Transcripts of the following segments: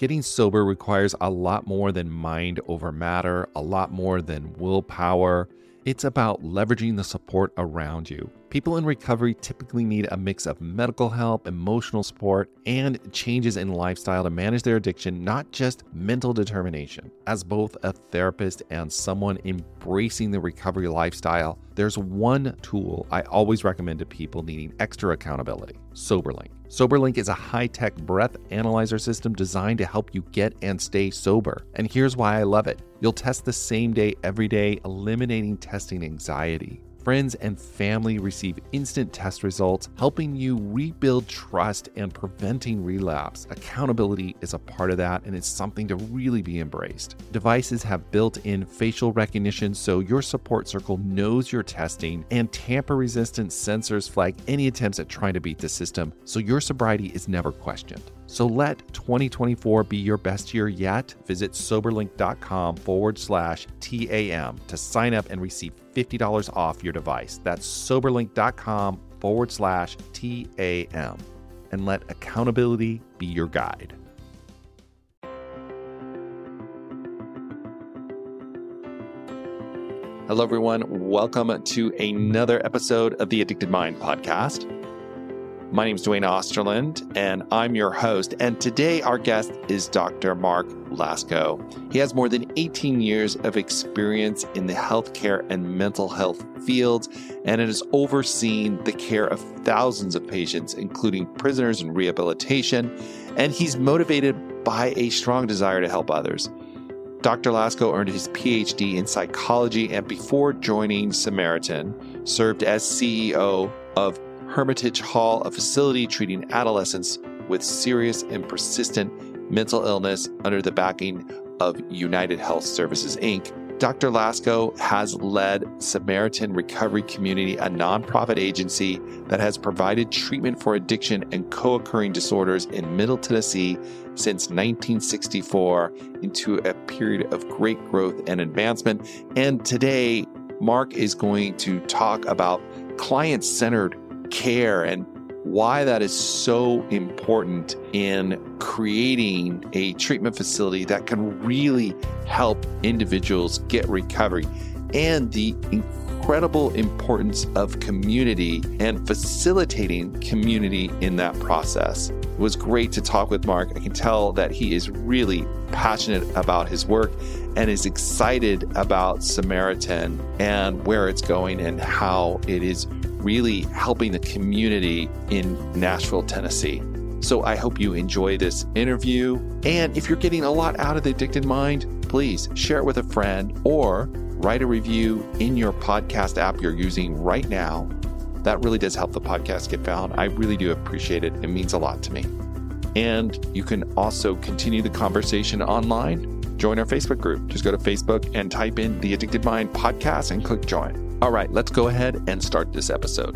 Getting sober requires a lot more than mind over matter, a lot more than willpower. It's about leveraging the support around you. People in recovery typically need a mix of medical help, emotional support, and changes in lifestyle to manage their addiction, not just mental determination. As both a therapist and someone embracing the recovery lifestyle, there's one tool I always recommend to people needing extra accountability: SoberLink. SoberLink is a high-tech breath analyzer system designed to help you get and stay sober. And here's why I love it. You'll test the same day every day, eliminating testing anxiety. Friends and family receive instant test results, helping you rebuild trust and preventing relapse. Accountability is a part of that, and it's something to really be embraced. Devices have built-in facial recognition, so your support circle knows you're testing, and tamper-resistant sensors flag any attempts at trying to beat the system, so your sobriety is never questioned. So let 2024 be your best year yet. Visit soberlink.com/TAM to sign up and receive $50 off your device. That's soberlink.com/TAM. And let accountability be your guide. Hello, everyone. Welcome to another episode of the Addicted Mind podcast. My name is Dwayne Osterland, and I'm your host. And today our guest is Dr. Mark Lasko. He has more than 18 years of experience in the healthcare and mental health fields, and has overseen the care of thousands of patients, including prisoners in rehabilitation. And he's motivated by a strong desire to help others. Dr. Lasko earned his PhD in psychology, and before joining Samaritan, served as CEO of Hermitage Hall, a facility treating adolescents with serious and persistent mental illness under the backing of United Health Services, Inc. Dr. Lasko has led Samaritan Recovery Community, a nonprofit agency that has provided treatment for addiction and co-occurring disorders in Middle Tennessee since 1964, into a period of great growth and advancement. And today, Mark is going to talk about client-centered care and why that is so important in creating a treatment facility that can really help individuals get recovery, and the incredible importance of community and facilitating community in that process. It was great to talk with Mark. I can tell that he is really passionate about his work and is excited about Samaritan and where it's going and how it is really helping the community in Nashville, Tennessee. So I hope you enjoy this interview. And if you're getting a lot out of the Addicted Mind, please share it with a friend or write a review in your podcast app you're using right now. That really does help the podcast get found. I really do appreciate it. It means a lot to me. And you can also continue the conversation online. Join our Facebook group. Just go to Facebook and type in the Addicted Mind podcast and click join. All right, let's go ahead and start this episode.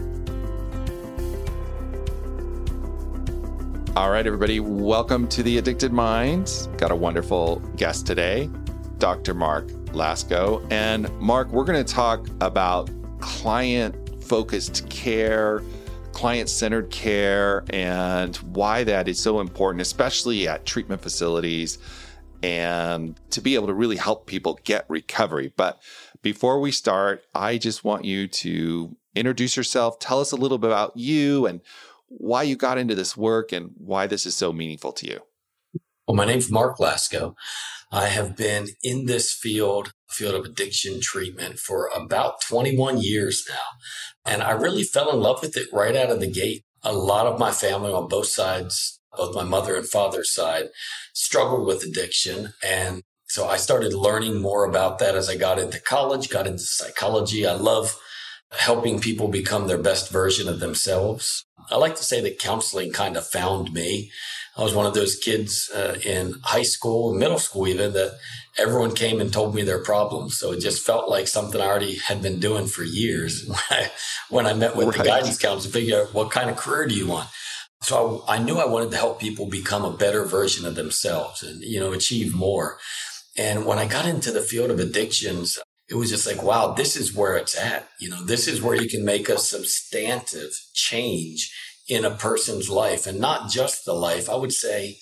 All right, everybody, welcome to the Addicted Mind. Got a wonderful guest today, Dr. Mark Lasko. And Mark, we're going to talk about client-focused care, client-centered care, and why that is so important, especially at treatment facilities, and to be able to really help people get recovery. But before we start, I just want you to introduce yourself. Tell us a little bit about you and why you got into this work and why this is so meaningful to you. Well, my name's Mark Lasko. I have been in this field of addiction treatment for about 21 years now. And I really fell in love with it right out of the gate. A lot of my family on both sides, both my mother and father's side, struggled with addiction. And so I started learning more about that as I got into college, got into psychology. I love helping people become their best version of themselves. I like to say that counseling kind of found me. I was one of those kids in high school, middle school even, that everyone came and told me their problems. So it just felt like something I already had been doing for years. When I met with the guidance counselor, figure out what kind of career do you want? So I knew I wanted to help people become a better version of themselves and, achieve more. And when I got into the field of addictions, it was just like, wow, this is where it's at. This is where you can make a substantive change in a person's life, and not just the life. I would say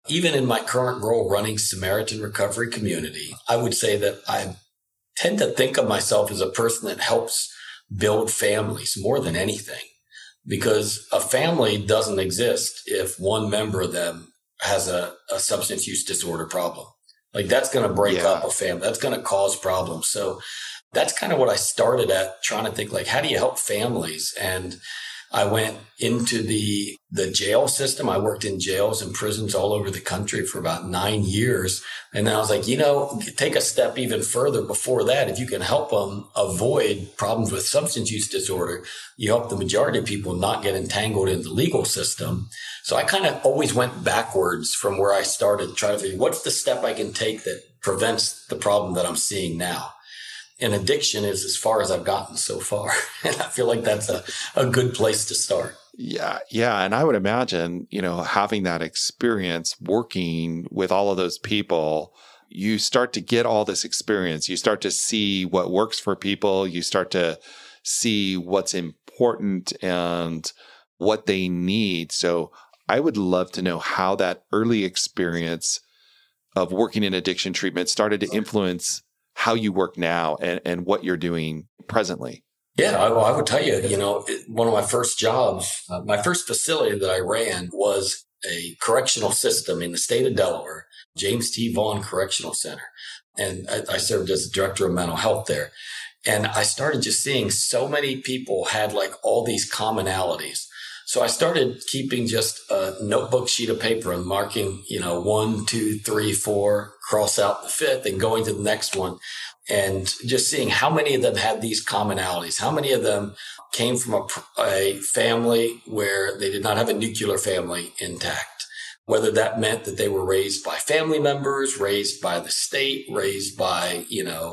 Even in my current role running Samaritan Recovery Community, I would say that I tend to think of myself as a person that helps build families more than anything, because a family doesn't exist if one member of them has a substance use disorder problem. Like that's going to break up a family. That's going to cause problems. So that's kind of what I started at, trying to think like, how do you help families? And I went into the jail system. I worked in jails and prisons all over the country for about 9 years. And then I was like, take a step even further before that. If you can help them avoid problems with substance use disorder, you help the majority of people not get entangled in the legal system. So I kind of always went backwards from where I started, trying to figure what's the step I can take that prevents the problem that I'm seeing now. And addiction is as far as I've gotten so far. And I feel like that's a good place to start. Yeah. Yeah. And I would imagine, having that experience working with all of those people, you start to get all this experience. You start to see what works for people. You start to see what's important and what they need. So I would love to know how that early experience of working in addiction treatment started to influence how you work now and what you're doing presently. Yeah, I would tell you, one of my first jobs, my first facility that I ran was a correctional system in the state of Delaware, James T. Vaughn Correctional Center. And I served as the director of mental health there. And I started just seeing so many people had like all these commonalities. So I started keeping just a notebook sheet of paper and marking, 1, 2, 3, 4, cross out the fifth and going to the next one, and just seeing how many of them had these commonalities, how many of them came from a family where they did not have a nuclear family intact, whether that meant that they were raised by family members, raised by the state, raised by,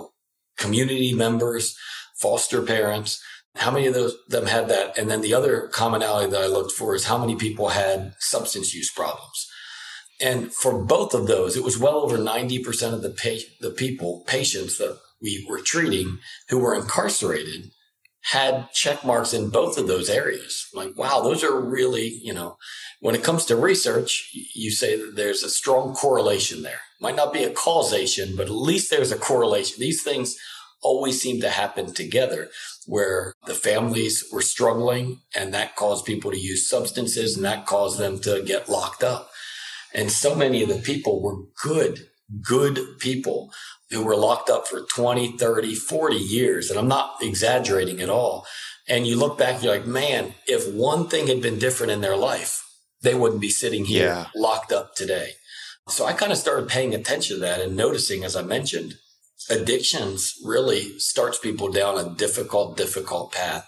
community members, foster parents. How many of them had that? And then the other commonality that I looked for is how many people had substance use problems. And for both of those, it was well over 90% of the patients that we were treating who were incarcerated had check marks in both of those areas. Like, wow, those are really, when it comes to research, you say that there's a strong correlation there. Might not be a causation, but at least there's a correlation. These things always seem to happen together, where the families were struggling and that caused people to use substances and that caused them to get locked up. And so many of the people were good people who were locked up for 20, 30, 40 years. And I'm not exaggerating at all. And you look back, you're like, man, if one thing had been different in their life, they wouldn't be sitting here locked up today. So I kind of started paying attention to that and noticing, as I mentioned, addictions really starts people down a difficult path.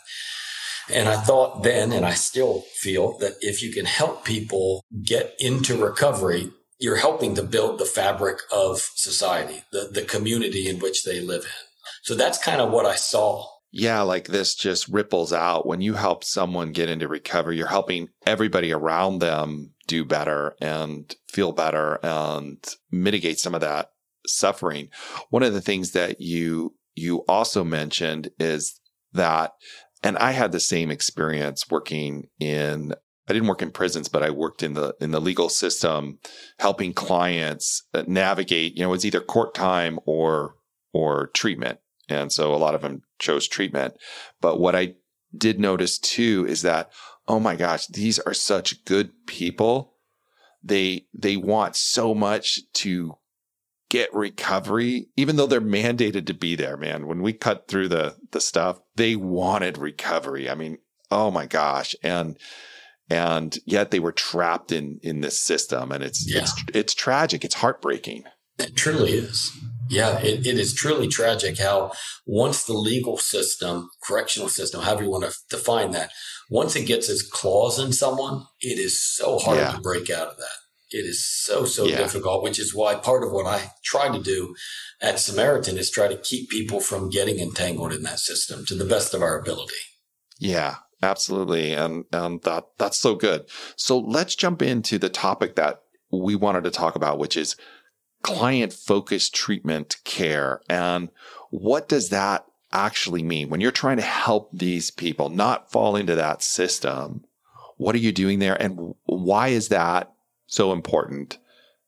And I thought then, and I still feel, that if you can help people get into recovery, you're helping to build the fabric of society, the community in which they live in. So that's kind of what I saw. Yeah, like this just ripples out. When you help someone get into recovery, you're helping everybody around them do better and feel better and mitigate some of that suffering. One of the things that you also mentioned is that, and I had the same experience working in, I didn't work in prisons, but I worked in the legal system, helping clients navigate, it's either court time or treatment. And so a lot of them chose treatment. But what I did notice too is that, oh my gosh, these are such good people. They want so much to get recovery, even though they're mandated to be there, man. When we cut through the stuff, they wanted recovery. I mean, oh my gosh. And yet they were trapped in this system. And it's tragic. It's heartbreaking. It truly is. Yeah, it is truly tragic how once the legal system, correctional system, however you want to define that, once it gets its claws in someone, it is so hard to break out of that. It is so difficult, which is why part of what I try to do at Samaritan is try to keep people from getting entangled in that system to the best of our ability. Yeah, absolutely. And that's so good. So let's jump into the topic that we wanted to talk about, which is client-focused treatment care. And what does that actually mean? When you're trying to help these people not fall into that system, what are you doing there? And why is that so important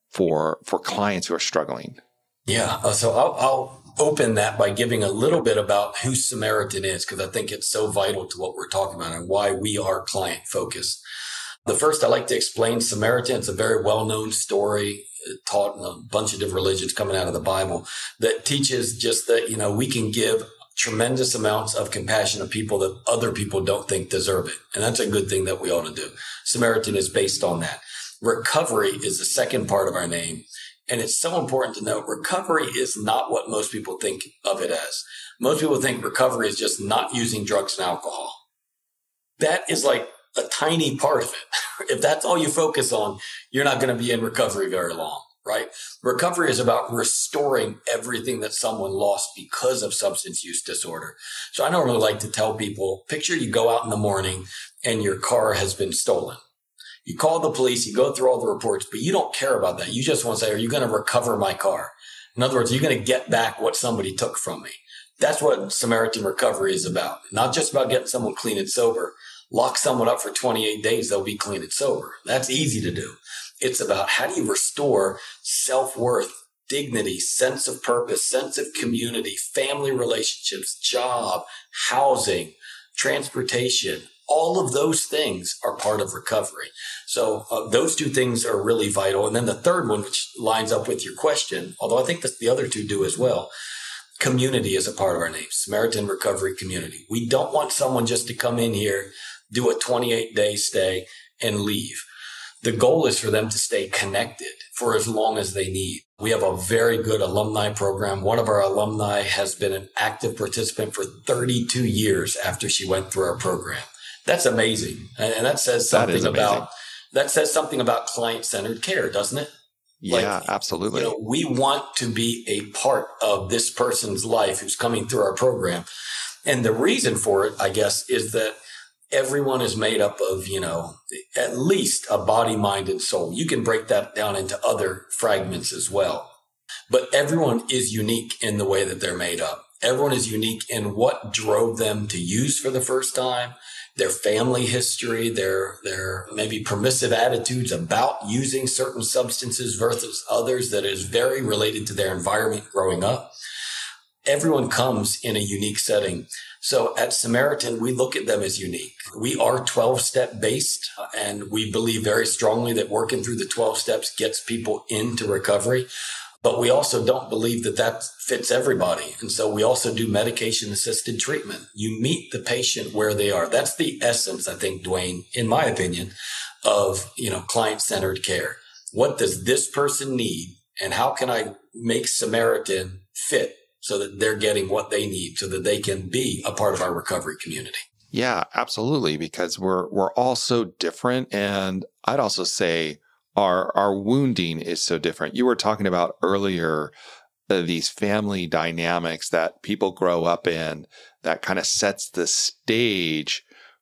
for clients who are struggling? Yeah. So I'll open that by giving a little bit about who Samaritan is, because I think it's so vital to what we're talking about and why we are client focused. The first, I like to explain Samaritan. It's a very well-known story taught in a bunch of different religions coming out of the Bible that teaches just that, we can give tremendous amounts of compassion to people that other people don't think deserve it. And that's a good thing that we ought to do. Samaritan is based on that. Recovery is the second part of our name. And it's so important to note recovery is not what most people think of it as. Most people think recovery is just not using drugs and alcohol. That is like a tiny part of it. If that's all you focus on, you're not going to be in recovery very long, right? Recovery is about restoring everything that someone lost because of substance use disorder. So I normally like to tell people, picture you go out in the morning and your car has been stolen. You call the police, you go through all the reports, but you don't care about that. You just want to say, are you going to recover my car? In other words, are you going to get back what somebody took from me? That's what Samaritan recovery is about. Not just about getting someone clean and sober. Lock someone up for 28 days, they'll be clean and sober. That's easy to do. It's about how do you restore self-worth, dignity, sense of purpose, sense of community, family relationships, job, housing, transportation. All of those things are part of recovery. So those two things are really vital. And then the third one, which lines up with your question, although I think that the other two do as well, community is a part of our name, Samaritan Recovery Community. We don't want someone just to come in here, do a 28-day stay, and leave. The goal is for them to stay connected for as long as they need. We have a very good alumni program. One of our alumni has been an active participant for 32 years after she went through our program. That's amazing. And that says something about client-centered care, doesn't it? Yeah, absolutely. We want to be a part of this person's life who's coming through our program. And the reason for it, I guess, is that everyone is made up of, at least a body, mind, and soul. You can break that down into other fragments as well. But everyone is unique in the way that they're made up. Everyone is unique in what drove them to use for the first time, their family history, their maybe permissive attitudes about using certain substances versus others that is very related to their environment growing up. Everyone comes in a unique setting. So at Samaritan, we look at them as unique. We are 12-step based, and we believe very strongly that working through the 12 steps gets people into recovery. But we also don't believe that fits everybody. And so we also do medication-assisted treatment. You meet the patient where they are. That's the essence, I think, Dwayne, in my opinion, of, client-centered care. What does this person need? And how can I make Samaritan fit so that they're getting what they need so that they can be a part of our recovery community? Yeah, absolutely. Because we're all so different. And I'd also say our wounding is so different. You were talking about earlier these family dynamics that people grow up in that kind of sets the stage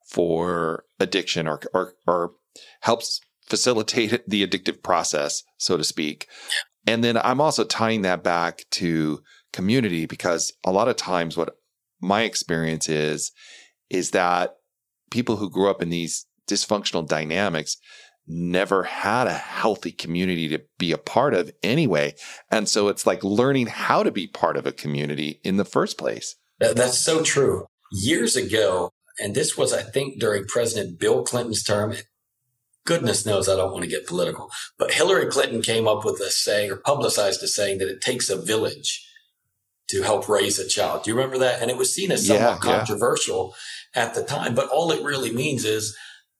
for addiction or helps facilitate the addictive process, so to speak. And then I'm also tying that back to community, because a lot of times what my experience is that people who grew up in these dysfunctional dynamics never had a healthy community to be a part of anyway. And so it's like learning how to be part of a community in the first place. That's so true. Years ago, and this was, I think, during President Bill Clinton's term, goodness knows I don't want to get political, but Hillary Clinton came up with a saying, or publicized a saying, that it takes a village to help raise a child. Do you remember that? And it was seen as somewhat controversial at the time, but all it really means is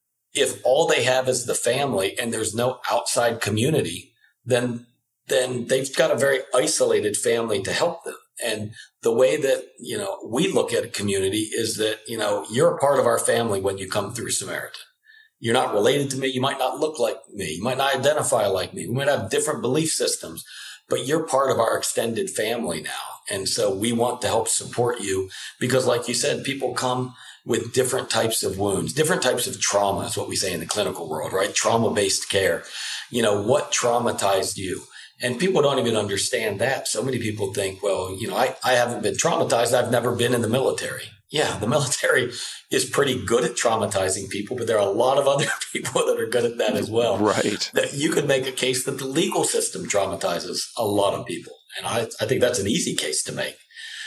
if all they have is the family and there's no outside community, then they've got a very isolated family to help them. And the way that, we look at a community is that, you're a part of our family when you come through Samaritan. You're not related to me. You might not look like me. You might not identify like me. We might have different belief systems, but you're part of our extended family now. And so we want to help support you because, like you said, people come with different types of wounds, different types of trauma is what we say in the clinical world, right? Trauma-based care. What traumatized you? And people don't even understand that. So many people think, well, I haven't been traumatized. I've never been in the military. Yeah, the military is pretty good at traumatizing people, but there are a lot of other people that are good at that as well. Right. That you could make a case that the legal system traumatizes a lot of people. And I think that's an easy case to make.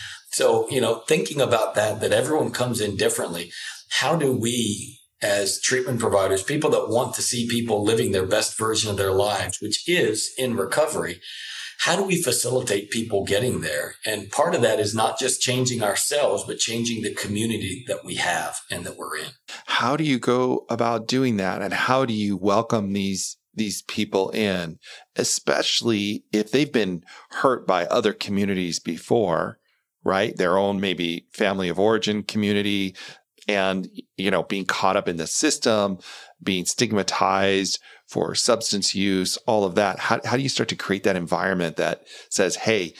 So, thinking about that everyone comes in differently. How do we, as treatment providers, people that want to see people living their best version of their lives, which is in recovery, how do we facilitate people getting there? And part of that is not just changing ourselves, but changing the community that we have and that we're in. How do you go about doing that? And how do you welcome these people in, especially if they've been hurt by other communities before, right? Their own maybe family of origin community, and, being caught up in the system, being stigmatized for substance use, all of that. How do you start to create that environment that says, hey,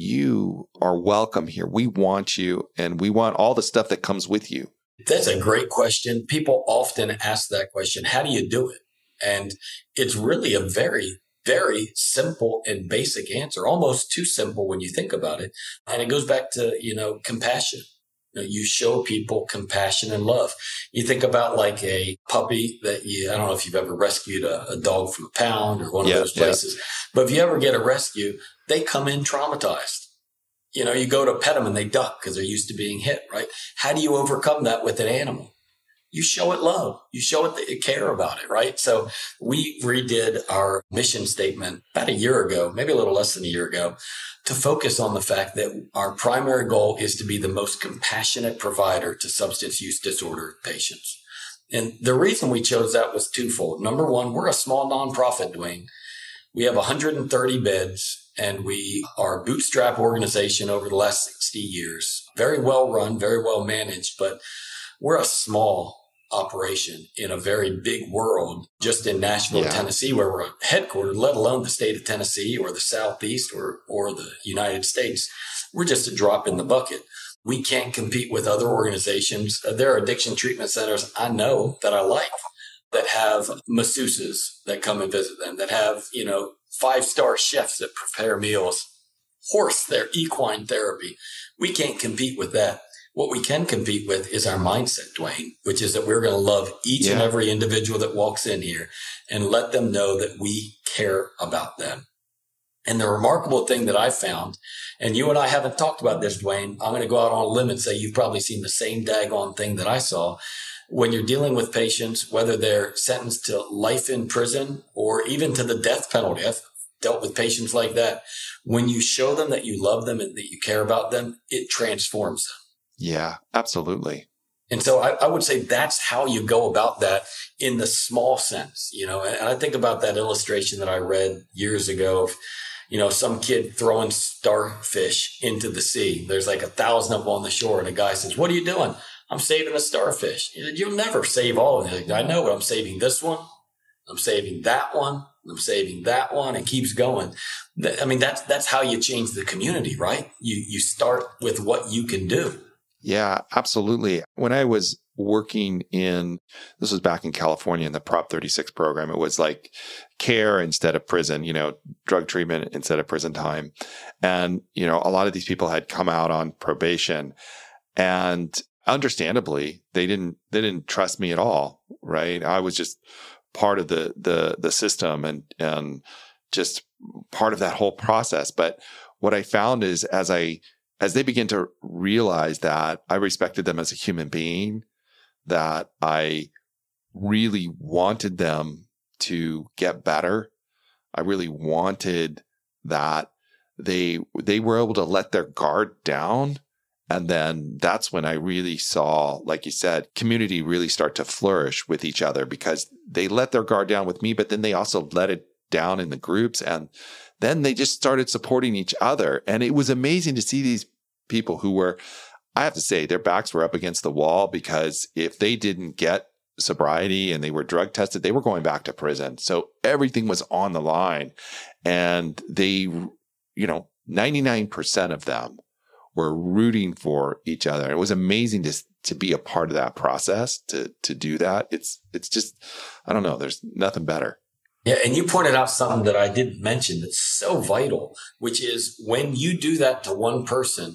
you are welcome here. We want you, and we want all the stuff that comes with you? That's a great question. People often ask that question. How do you do it? And it's really a very, very simple and basic answer, almost too simple when you think about it. And it goes back to, compassion. You show people compassion and love. You think about like a puppy that I don't know if you've ever rescued a dog from a pound or one of those places, but if you ever get a rescue, they come in traumatized. You go to pet them and they duck because they're used to being hit, right? How do you overcome that with an animal? You show it love. You show it that you care about it, right? So we redid our mission statement about a year ago, maybe a little less than a year ago, to focus on the fact that our primary goal is to be the most compassionate provider to substance use disorder patients. And the reason we chose that was twofold. Number one, we're a small nonprofit, Dwayne. We have 130 beds, and we are a bootstrap organization over the last 60 years. Very well run, very well managed, but we're a small operation in a very big world, just in Nashville, Tennessee, where we're headquartered, let alone the state of Tennessee or the Southeast or the United States. We're just a drop in the bucket. We can't compete with other organizations. There are addiction treatment centers I know that I like that have masseuses that come and visit them, that have, 5-star chefs that prepare meals, their equine therapy. We can't compete with that. What we can compete with is our mindset, Dwayne, which is that we're going to love each and every individual that walks in here and let them know that we care about them. And the remarkable thing that I found, and you and I haven't talked about this, Dwayne, I'm going to go out on a limb and say you've probably seen the same daggone thing that I saw. When you're dealing with patients, whether they're sentenced to life in prison or even to the death penalty, I've dealt with patients like that. When you show them that you love them and that you care about them, it transforms them. Yeah, absolutely. And so I would say that's how you go about that in the small sense, and I think about that illustration that I read years ago of, some kid throwing starfish into the sea. There's like 1,000 of them on the shore. And a guy says, "What are you doing?" "I'm saving the starfish." He said, "You'll never save all of them." Like, "I know, but I'm saving this one. I'm saving that one. I'm saving that one," and keeps going. I mean, that's how you change the community, right? You start with what you can do. Yeah, absolutely. When I was working this was back in California in the Prop 36 program, it was like care instead of prison, drug treatment instead of prison time. And, a lot of these people had come out on probation, and understandably, they didn't trust me at all, right? I was just part of the system and just part of that whole process. But what I found is as they begin to realize that I respected them as a human being, that I really wanted them to get better. I really wanted that they were able to let their guard down. And then that's when I really saw, like you said, community really start to flourish with each other, because they let their guard down with me, but then they also let it down in the groups. And then they just started supporting each other. And it was amazing to see these people who were, I have to say, their backs were up against the wall, because if they didn't get sobriety and they were drug tested, they were going back to prison. So everything was on the line. And they, 99% of them were rooting for each other. It was amazing to be a part of that process, to do that. It's just, I don't know, there's nothing better. Yeah. And you pointed out something that I didn't mention that's so vital, which is when you do that to one person,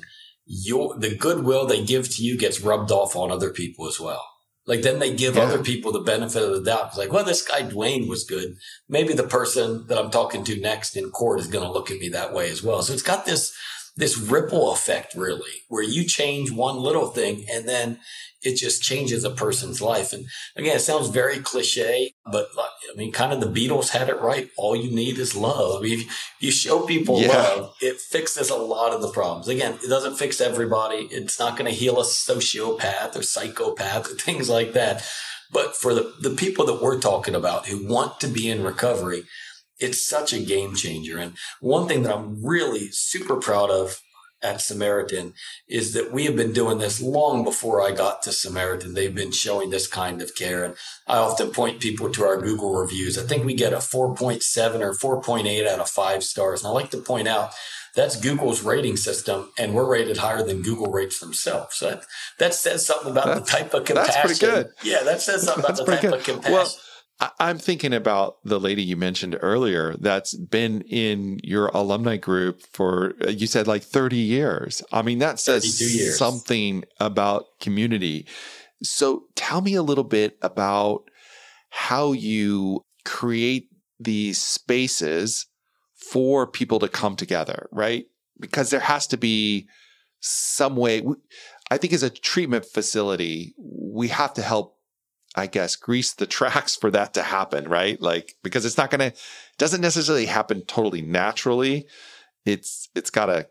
the goodwill they give to you gets rubbed off on other people as well. Like then they give other people the benefit of the doubt. It's like, well, this guy Dwayne was good. Maybe the person that I'm talking to next in court is going to look at me that way as well. So it's got this ripple effect really, where you change one little thing and then it just changes a person's life. And again, it sounds very cliche, but I mean, kind of the Beatles had it right. All you need is love. I mean, if you show people love, it fixes a lot of the problems. Again, it doesn't fix everybody. It's not going to heal a sociopath or psychopath or things like that. But for the people that we're talking about who want to be in recovery, it's such a game changer. And one thing that I'm really super proud of at Samaritan is that we have been doing this long before I got to Samaritan. They've been showing this kind of care. And I often point people to our Google reviews. I think we get a 4.7 or 4.8 out of 5 stars. And I like to point out that's Google's rating system, and we're rated higher than Google rates themselves. So that says something about the type of compassion. That's pretty good. Yeah, that says something about the type of compassion. Well, I'm thinking about the lady you mentioned earlier that's been in your alumni group for, you said like 30 years. I mean, that says something about community. So tell me a little bit about how you create these spaces for people to come together, right? Because there has to be some way. I think as a treatment facility, we have to help, I guess, grease the tracks for that to happen, right? Like, because it's doesn't necessarily happen totally naturally. It's gotta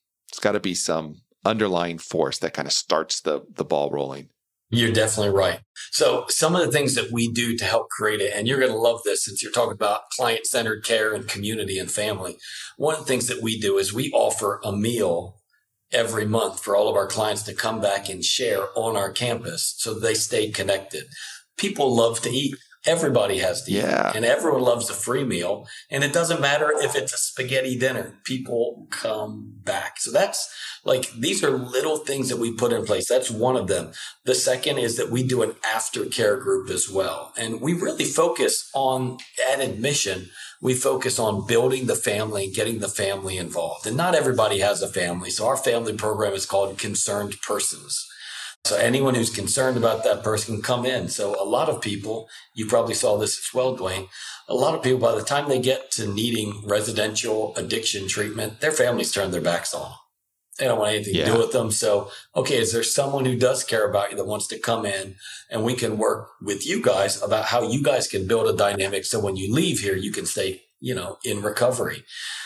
be some underlying force that kind of starts the ball rolling. You're definitely right. So some of the things that we do to help create it, and you're going to love this since you're talking about client-centered care and community and family. One of the things that we do is we offer a meal every month for all of our clients to come back and share on our campus so they stay connected. People love to eat. Everybody has to eat. And everyone loves a free meal. And it doesn't matter if it's a spaghetti dinner. People come back. So that's like, these are little things that we put in place. That's one of them. The second is that we do an aftercare group as well. And we really focus on, at admission, we focus on building the family and getting the family involved. And not everybody has a family. So our family program is called Concerned Persons. So anyone who's concerned about that person can come in. So a lot of people, you probably saw this as well, Dwayne, a lot of people, by the time they get to needing residential addiction treatment, their families turn their backs on them. They don't want anything to do with them. So, okay, is there someone who does care about you that wants to come in, and we can work with you guys about how you guys can build a dynamic so when you leave here, you can stay, in recovery.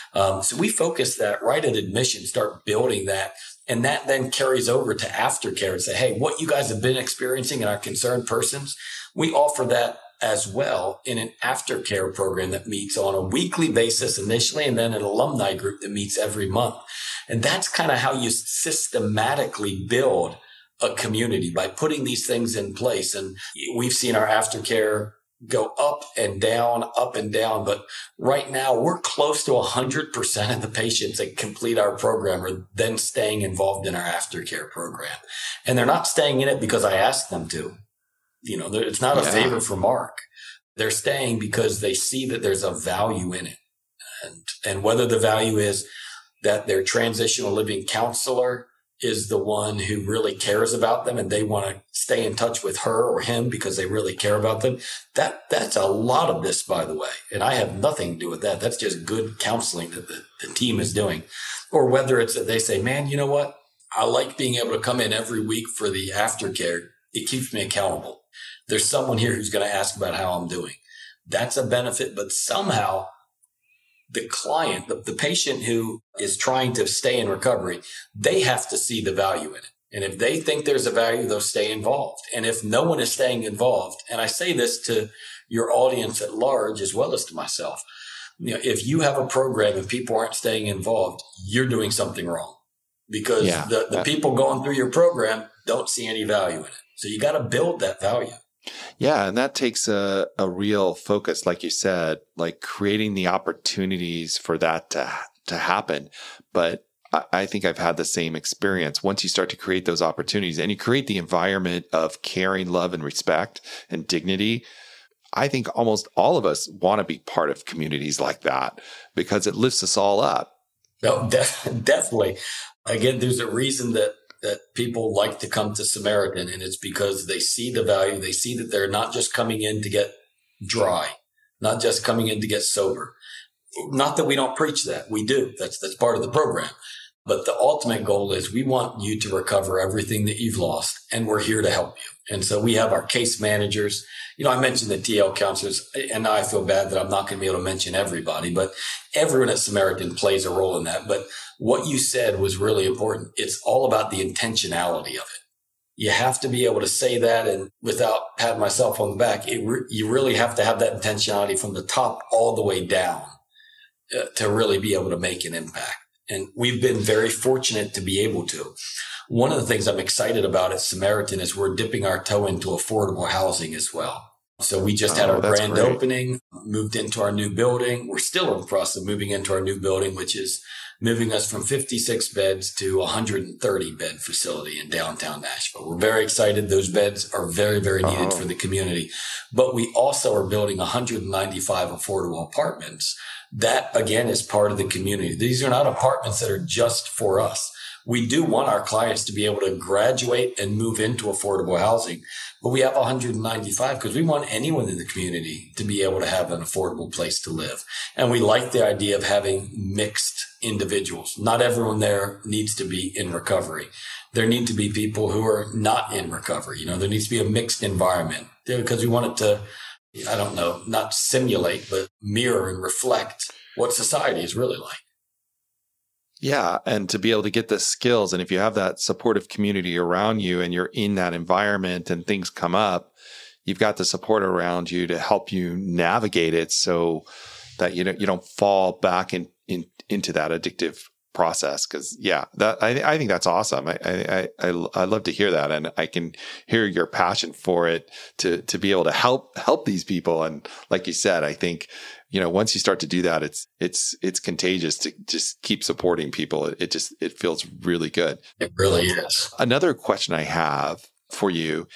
So we focus that right at admission, start building that. And that then carries over to aftercare and say, hey, what you guys have been experiencing in our concerned persons, we offer that as well in an aftercare program that meets on a weekly basis initially, and then an alumni group that meets every month. And that's kind of how you systematically build a community, by putting these things in place. And we've seen our aftercare go up and down. But right now we're close to 100% of the patients that complete our program are then staying involved in our aftercare program. And they're not staying in it because I asked them to. It's not a favor for Mark. They're staying because they see that there's a value in it. And whether the value is that their transitional living counselor is the one who really cares about them and they want to stay in touch with her or him because they really care about them. That's a lot of this, by the way. And I have nothing to do with that. That's just good counseling that the team is doing. Or whether it's that they say, man, you know what? I like being able to come in every week for the aftercare. It keeps me accountable. There's someone here who's going to ask about how I'm doing. That's a benefit, but somehow the client, the patient who is trying to stay in recovery, they have to see the value in it. And if they think there's a value, they'll stay involved. And if no one is staying involved, and I say this to your audience at large as well as to myself, if you have a program and people aren't staying involved, you're doing something wrong, because the people going through your program don't see any value in it. So you got to build that value. Yeah. And that takes a real focus, like you said, like creating the opportunities for that to happen. But I think I've had the same experience. Once you start to create those opportunities and you create the environment of caring, love, and respect and dignity, I think almost all of us want to be part of communities like that because it lifts us all up. No, definitely. Again, there's a reason that people like to come to Samaritan, and it's because they see the value. They see that they're not just coming in to get dry, not just coming in to get sober. Not that we don't preach that. We do. That's part of the program. But the ultimate goal is we want you to recover everything that you've lost, and we're here to help you. And so we have our case managers. I mentioned the TL counselors, and now I feel bad that I'm not going to be able to mention everybody, but everyone at Samaritan plays a role in that. But what you said was really important. It's all about the intentionality of it. You have to be able to say that, and without patting myself on the back, you really have to have that intentionality from the top all the way down to really be able to make an impact. And we've been very fortunate to be able to. One of the things I'm excited about at Samaritan is we're dipping our toe into affordable housing as well. So we just had our grand opening, moved into our new building. We're still in the process of moving into our new building, which is moving us from 56 beds to 130 bed facility in downtown Nashville. We're very excited. Those beds are very, very needed for the community. But we also are building 195 affordable apartments. That, again, is part of the community. These are not apartments that are just for us. We do want our clients to be able to graduate and move into affordable housing, but we have 195 because we want anyone in the community to be able to have an affordable place to live. And we like the idea of having mixed individuals. Not everyone there needs to be in recovery. There need to be people who are not in recovery. There needs to be a mixed environment because we want it to, not simulate, but mirror and reflect what society is really like. Yeah. And to be able to get the skills. And if you have that supportive community around you and you're in that environment and things come up, you've got the support around you to help you navigate it so that you don't fall back into that addictive process. Cause I think that's awesome. I love to hear that. And I can hear your passion for it to be able to help these people. And like you said, I think, once you start to do that, it's contagious to just keep supporting people. It feels really good. It really is. Another question I have for you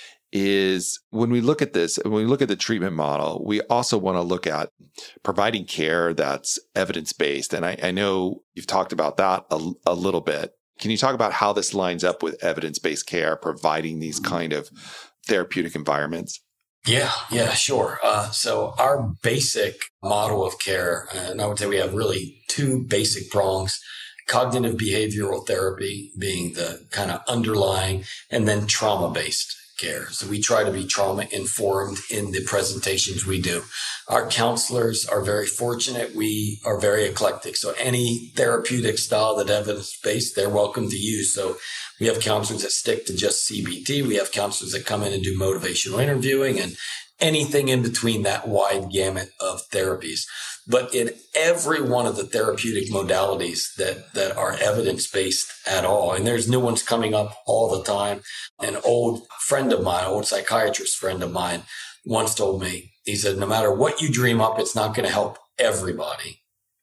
is when we look at the treatment model, we also want to look at providing care that's evidence-based. And I know you've talked about that a little bit. Can you talk about how this lines up with evidence-based care, providing these kind of therapeutic environments? Yeah, sure. So our basic model of care, and I would say we have really two basic prongs: cognitive behavioral therapy being the kind of underlying, and then trauma-based care. So we try to be trauma informed in the presentations we do. Our counselors are very fortunate. We are very eclectic. So any therapeutic style that evidence-based, they're welcome to use. So we have counselors that stick to just CBT. We have counselors that come in and do motivational interviewing and anything in between that wide gamut of therapies. But in every one of the therapeutic modalities that are evidence-based at all, and there's new ones coming up all the time. An old psychiatrist friend of mine once told me, he said, no matter what you dream up, it's not going to help everybody.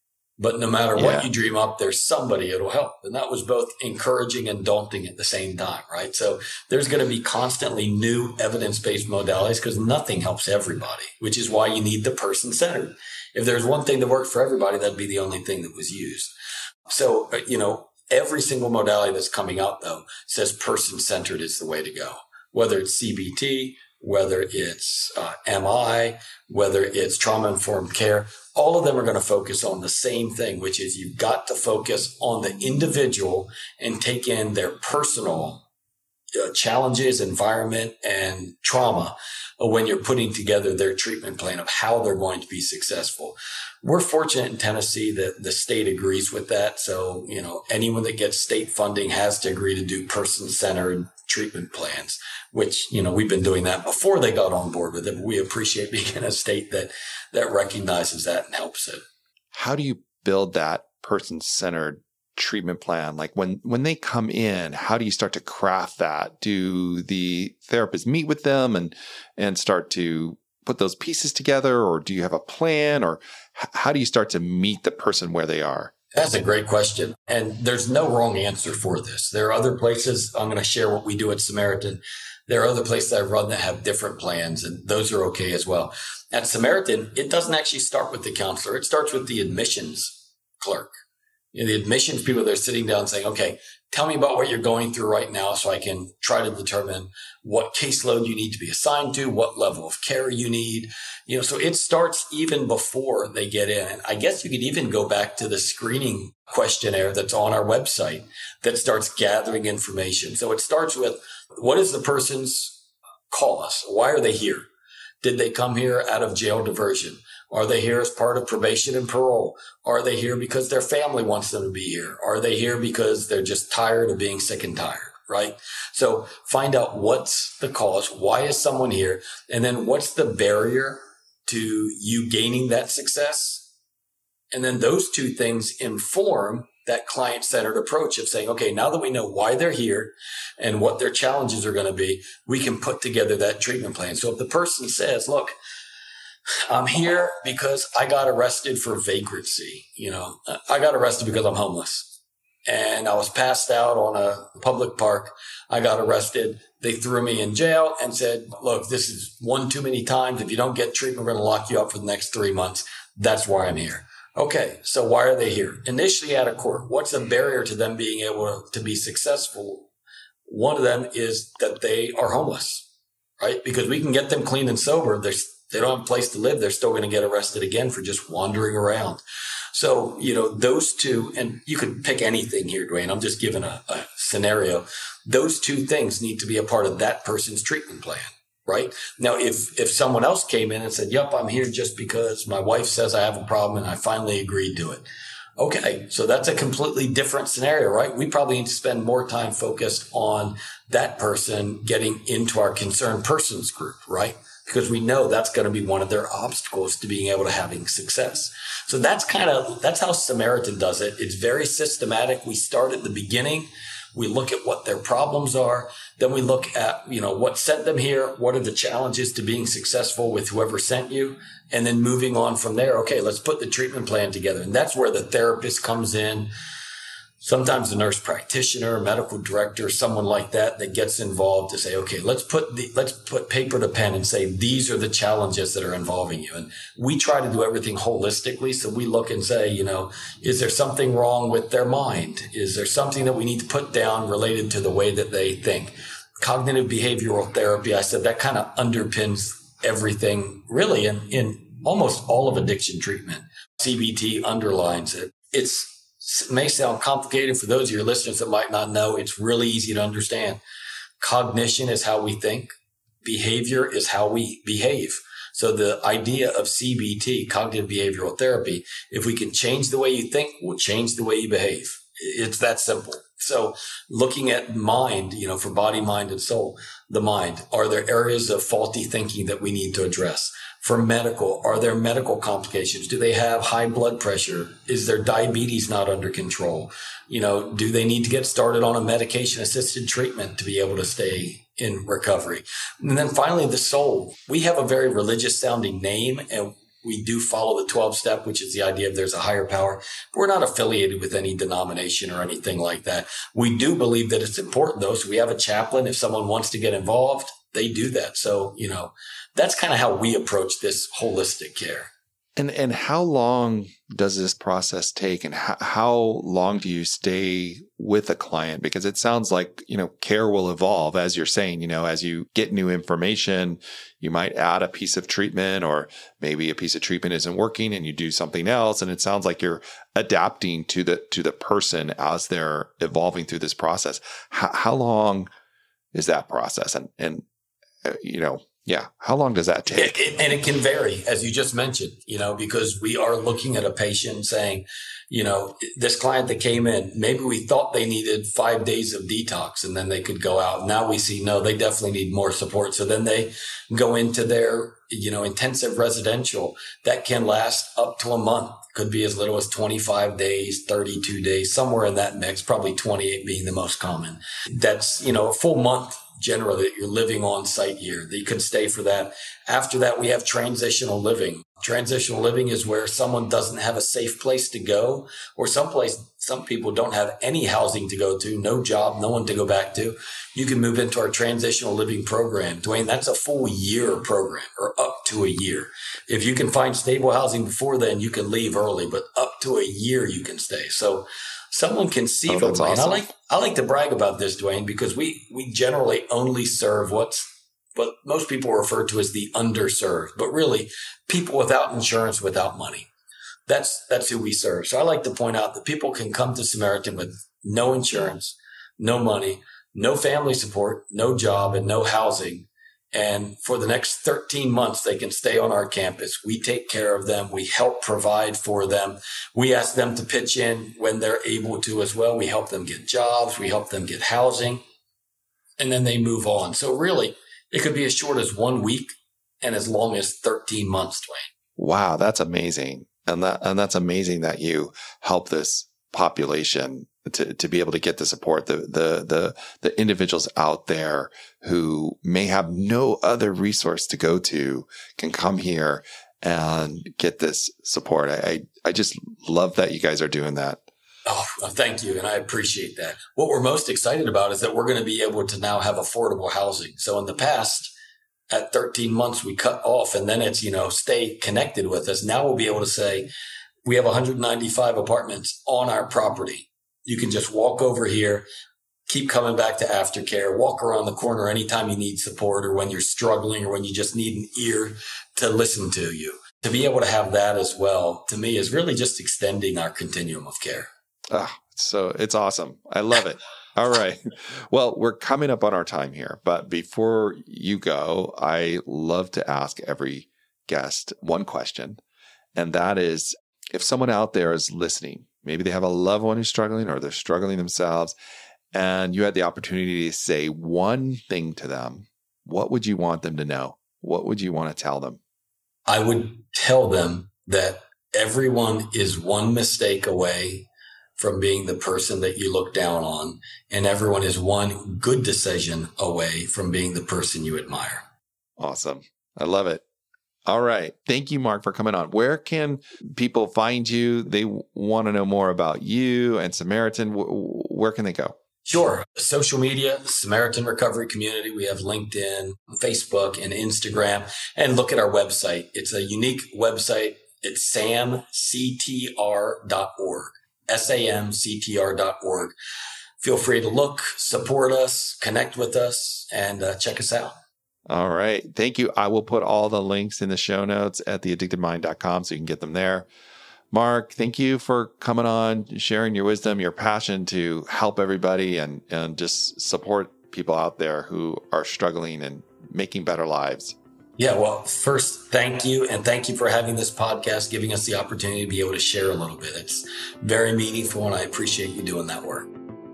But no matter what you dream up, there's somebody it'll help. And that was both encouraging and daunting at the same time, right? So there's going to be constantly new evidence-based modalities because nothing helps everybody, which is why you need the person-centered. If there's one thing that worked for everybody, that'd be the only thing that was used. So, every single modality that's coming out, though, says person-centered is the way to go. Whether it's CBT, whether it's MI, whether it's trauma-informed care, all of them are going to focus on the same thing, which is you've got to focus on the individual and take in their personal challenges, environment, and trauma when you're putting together their treatment plan of how they're going to be successful. We're fortunate in Tennessee that the state agrees with that. So, anyone that gets state funding has to agree to do person-centered treatment plans, which, we've been doing that before they got on board with it. But we appreciate being in a state that recognizes that and helps it. How do you build that person-centered treatment plan? Like when they come in, how do you start to craft that? Do the therapists meet with them and start to put those pieces together, or do you have a plan, or how do you start to meet the person where they are? That's a great question. And there's no wrong answer for this. There are other places, I'm going to share what we do at Samaritan. There are other places I run that have different plans, and those are okay as well. At Samaritan, it doesn't actually start with the counselor. It starts with the admissions clerk. The admissions people, they're sitting down saying, okay, tell me about what you're going through right now so I can try to determine what caseload you need to be assigned to, what level of care you need. So it starts even before they get in. And I guess you could even go back to the screening questionnaire that's on our website that starts gathering information. So it starts with, what is the person's cause? Why are they here? Did they come here out of jail diversion? Are they here as part of probation and parole? Are they here because their family wants them to be here? Are they here because they're just tired of being sick and tired, right? So find out what's the cause. Why is someone here? And then what's the barrier to you gaining that success? And then those two things inform that client-centered approach of saying, okay, now that we know why they're here and what their challenges are going to be, we can put together that treatment plan. So if the person says, look, I'm here because I got arrested for vagrancy. I got arrested because I'm homeless and I was passed out on a public park. I got arrested. They threw me in jail and said, look, this is one too many times. If you don't get treatment, we're going to lock you up for the next 3 months. That's why I'm here. Okay. So why are they here? Initially out of court, what's the barrier to them being able to be successful? One of them is that they are homeless, right? Because we can get them clean and sober. They don't have a place to live. They're still going to get arrested again for just wandering around. So, those two, and you could pick anything here, Dwayne. I'm just giving a scenario. Those two things need to be a part of that person's treatment plan, right? Now, if someone else came in and said, yep, I'm here just because my wife says I have a problem and I finally agreed to it. Okay. So that's a completely different scenario, right? We probably need to spend more time focused on that person getting into our concerned persons group, right? Because we know that's going to be one of their obstacles to being able to having success. So that's how Samaritan does it. It's very systematic. We start at the beginning. We look at what their problems are. Then we look at, what sent them here. What are the challenges to being successful with whoever sent you? And then moving on from there. Okay, let's put the treatment plan together. And that's where the therapist comes in. Sometimes the nurse practitioner, medical director, someone like that gets involved to say, okay, let's put paper to pen and say, these are the challenges that are involving you. And we try to do everything holistically. So we look and say, is there something wrong with their mind? Is there something that we need to put down related to the way that they think? Cognitive behavioral therapy, I said that kind of underpins everything really in almost all of addiction treatment. CBT underlines it. It may sound complicated for those of your listeners that might not know. It's really easy to understand. Cognition is how we think. Behavior is how we behave. So the idea of CBT, cognitive behavioral therapy, if we can change the way you think, we'll change the way you behave. It's that simple. So looking at mind, for body, mind, and soul, the mind, are there areas of faulty thinking that we need to address? For medical, are there medical complications? Do they have high blood pressure? Is their diabetes not under control? Do they need to get started on a medication-assisted treatment to be able to stay in recovery? And then finally, the soul. We have a very religious-sounding name, and we do follow the 12-step, which is the idea of there's a higher power. But we're not affiliated with any denomination or anything like that. We do believe that it's important, though. So we have a chaplain. If someone wants to get involved, they do that. So, that's kind of how we approach this holistic care. And how long does this process take, and how long do you stay with a client? Because it sounds like, care will evolve, as you're saying, as you get new information, you might add a piece of treatment, or maybe a piece of treatment isn't working and you do something else. And it sounds like you're adapting to the person as they're evolving through this process. How long is that process? And how long does that take? And it can vary, as you just mentioned, because we are looking at a patient saying, this client that came in, maybe we thought they needed 5 days of detox and then they could go out. Now we see, no, they definitely need more support. So then they go into their, intensive residential that can last up to a month. Could be as little as 25 days, 32 days, somewhere in that mix, probably 28 being the most common. That's, a full month generally that you're living on site here, that you can stay for that. After that, we have transitional living. Transitional living is where someone doesn't have a safe place to go, or some some people don't have any housing to go to, no job, no one to go back to. You can move into our transitional living program. Dwayne, that's a full year program, or up to a year. If you can find stable housing before then, you can leave early, but up to a year you can stay. So someone conceivably, that's awesome. and I like to brag about this, Dwayne, because we generally only serve what most people refer to as the underserved, but really people without insurance, without money. That's who we serve. So I like to point out that people can come to Samaritan with no insurance, no money, no family support, no job, and no housing. And for the next 13 months, they can stay on our campus. We take care of them. We help provide for them. We ask them to pitch in when they're able to as well. We help them get jobs. We help them get housing. And then they move on. So really, it could be as short as 1 week and as long as 13 months, Dwayne. Wow, that's amazing. And that's amazing that you help this population to be able to get the support, the individuals out there who may have no other resource to go to can come here and get this support. I just love that you guys are doing that. Oh, thank you. And I appreciate that. What we're most excited about is that we're going to be able to now have affordable housing. So in the past, at 13 months, we cut off, and then it's, stay connected with us. Now we'll be able to say, we have 195 apartments on our property. You can just walk over here, keep coming back to aftercare, walk around the corner anytime you need support or when you're struggling or when you just need an ear to listen to you. To be able to have that as well, to me, is really just extending our continuum of care. Oh, so it's awesome. I love it. All right. Well, we're coming up on our time here, but before you go, I love to ask every guest one question. And that is, if someone out there is listening, maybe they have a loved one who's struggling or they're struggling themselves, and you had the opportunity to say one thing to them, what would you want them to know? What would you want to tell them? I would tell them that everyone is one mistake away from being the person that you look down on, and everyone is one good decision away from being the person you admire. Awesome. I love it. All right. Thank you, Mark, for coming on. Where can people find you? They want to know more about you and Samaritan. Where can they go? Sure. Social media, Samaritan Recovery Community. We have LinkedIn, Facebook, and Instagram. And look at our website. It's a unique website. It's samctr.org. samctr.org. Feel free to look, support us, connect with us, and check us out. All right. Thank you. I will put all the links in the show notes at theaddictedmind.com so you can get them there. Mark, thank you for coming on, sharing your wisdom, your passion to help everybody and just support people out there who are struggling and making better lives. Yeah, well, first, thank you. And thank you for having this podcast, giving us the opportunity to be able to share a little bit. It's very meaningful, and I appreciate you doing that work.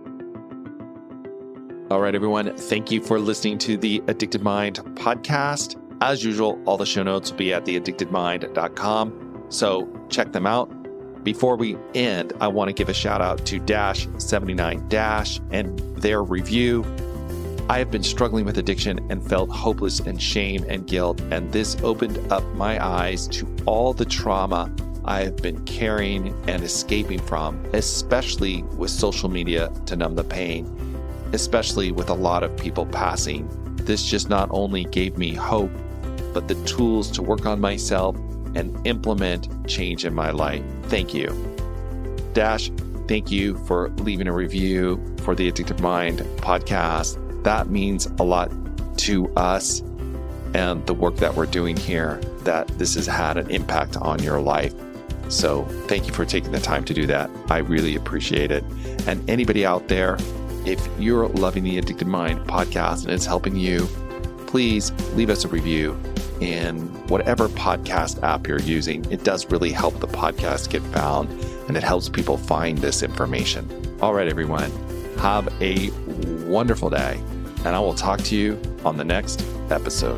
All right, everyone. Thank you for listening to the Addicted Mind podcast. As usual, all the show notes will be at theaddictedmind.com. So check them out. Before we end, I want to give a shout out to Dash 79 Dash and their review. I have been struggling with addiction and felt hopeless and shame and guilt, and this opened up my eyes to all the trauma I have been carrying and escaping from, especially with social media to numb the pain, especially with a lot of people passing. This just not only gave me hope, but the tools to work on myself and implement change in my life. Thank you. Dash, thank you for leaving a review for the Addicted Mind podcast. That means a lot to us and the work that we're doing here, that this has had an impact on your life. So thank you for taking the time to do that. I really appreciate it. And anybody out there, if you're loving the Addicted Mind podcast and it's helping you, please leave us a review in whatever podcast app you're using. It does really help the podcast get found, and it helps people find this information. All right, everyone, have a wonderful day, and I will talk to you on the next episode.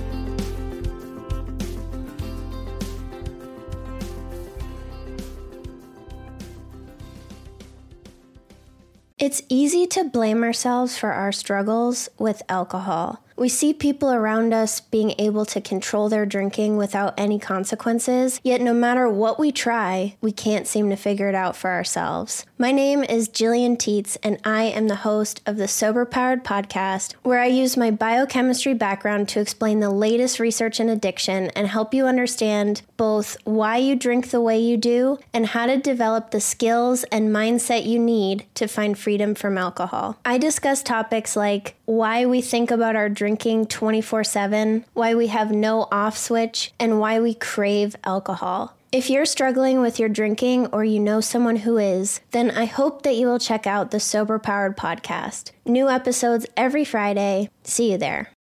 It's easy to blame ourselves for our struggles with alcohol. We see people around us being able to control their drinking without any consequences, yet no matter what we try, we can't seem to figure it out for ourselves. My name is Jillian Tietz, and I am the host of the Sober Powered podcast, where I use my biochemistry background to explain the latest research in addiction and help you understand both why you drink the way you do and how to develop the skills and mindset you need to find freedom from alcohol. I discuss topics like why we think about our drinking 24/7, why we have no off switch, and why we crave alcohol. If you're struggling with your drinking or you know someone who is, then I hope that you will check out the Sober Powered podcast. New episodes every Friday. See you there.